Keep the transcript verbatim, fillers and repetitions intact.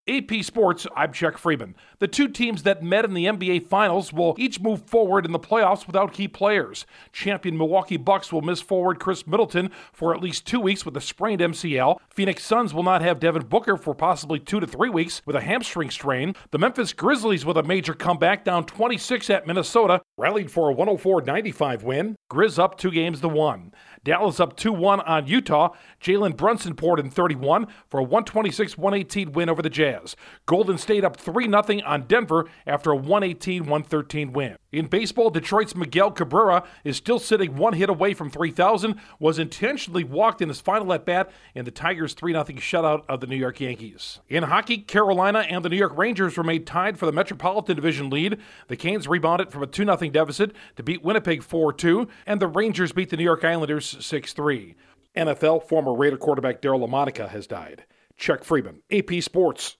A P Sports, I'm Chuck Freeman. The two teams that met in the N B A Finals will each move forward in the playoffs without key players. Champion Milwaukee Bucks will miss forward Chris Middleton for at least two weeks with a sprained M C L. Phoenix Suns will not have Devin Booker for possibly two to three weeks with a hamstring strain. The Memphis Grizzlies with a major comeback, down twenty-six at Minnesota, rallied for a one oh four ninety-five win. Grizz up two games to one. Dallas up two one on Utah. Jalen Brunson poured in thirty-one for a one twenty-six one eighteen win over the Jazz. Golden State up three nothing on Denver after a one eighteen one thirteen win. In baseball, Detroit's Miguel Cabrera is still sitting one hit away from three thousand, was intentionally walked in his final at-bat in the Tigers' three nothing shutout of the New York Yankees. In hockey, Carolina and the New York Rangers remained tied for the Metropolitan Division lead. The Canes rebounded from a two nothing deficit to beat Winnipeg four two, and the Rangers beat the New York Islanders six three. N F L former Raider quarterback Daryle Lamonica has died. Chuck Freeman, A P Sports.